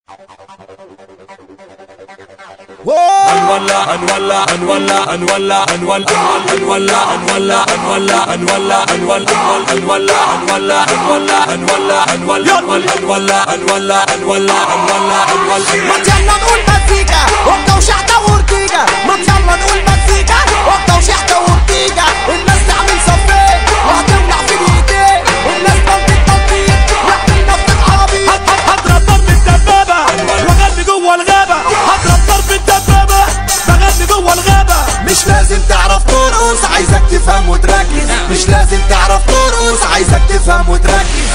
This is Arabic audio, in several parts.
هنولع هنولع هنولع هنولع هنولع هنولع هنولع هنولع هنولع هنولع هنولع هنولع هنولع هنولع هنولع هنولع هنولع هنولع. ما يلا نقول مزيكا وقتا وشحتة وورتيجا، ما يلا نقول مزيكا وقتا وشحتة وورتيجا. الناس تعمل صفين وهتولع في دقيقتين، الناس تنطيط تنطيط يعمل نفس عربيط. هضرب ضرب الدبابة واغني جوه الغابة، هضرب ضرب الدبابة بغني جوه الغابة. مش لازم تعرف ترقص، عايزك تفهم وتركز. مش لازم تعرف ترقص، عايزك تفهم وتركز.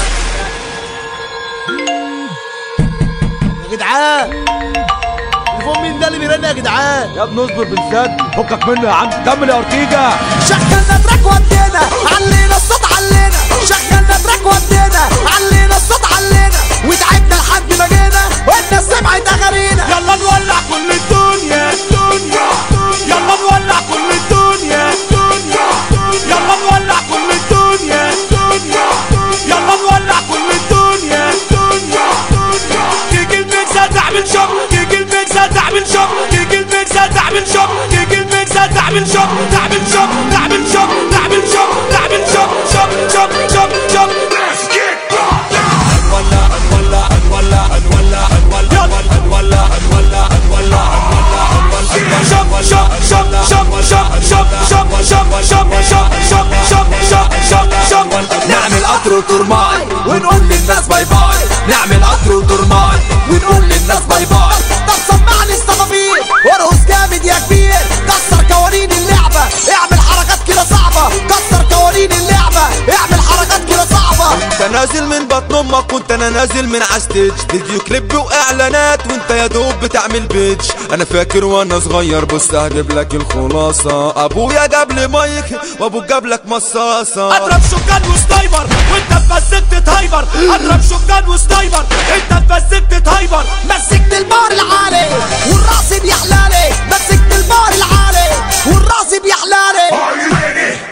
يا جدعان الفون مين ده اللي بيرن يا جدعان؟ يا ابني اصبر بنسد، فكك منه يا عم، كمل يا اورتيجا. شغلنا تراك ودينا علينا الصوت علينا، شغلنا تراك ودينا علينا الصوت علينا، وتعبنا لحد ما جينا والناس سمعت اغانينا. يلا نولع كل الدنيا الدنيا، يلا نولع كل الدنيا الدنيا، يلا نولع كل الدنيا الدنيا، يلا نولع كل الدنيا الدنيا. تيجي الميكسة تعمل شوك، تيجي الميكسة تعمل شوك، تيجي الميكسة تعمل شوك، تيجي الميكسة تعمل شوك، تعمل شوك تعمل شوك تعمل شوك تعمل شوك شوك شوك شوك شوك. هنولع هنولع هنولع هنولع هنولع هنولع هنولع هنولع هنولع شوك شوك شوك شوك شوك شوك شوك شوك شوك شوك شوك شوك شوك. نعمل قطر وترماي ونقول للناس باي باي، نعمل قطر وترماي ونقول للناس باي باي. طب سمعني الصفافير وارقص جامد يا كبير، كسر قوانين اللعبة اعمل حركات كده صعبة، كسر قوانين اللعبة اعمل حركات كده صعبة. انت نازل من بطن امك وانت انا نازل من عالستيج، فيديو كليب واعلانات وانت يا دوب بتعمل بيج. انا فاكر وانا صغير بص هجيب لك الخلاصه، ابويا جاب لي مايك وابوك جاب لك مصاصه. اضرب شجان وسنايبر وانت اتمسكت هايبر، اضرب شجان وسنايبر انت اتمسكت هايبر. مسكت البار العالي والراس بيحلالي، مسكت البار العالي والراس بيحلالي.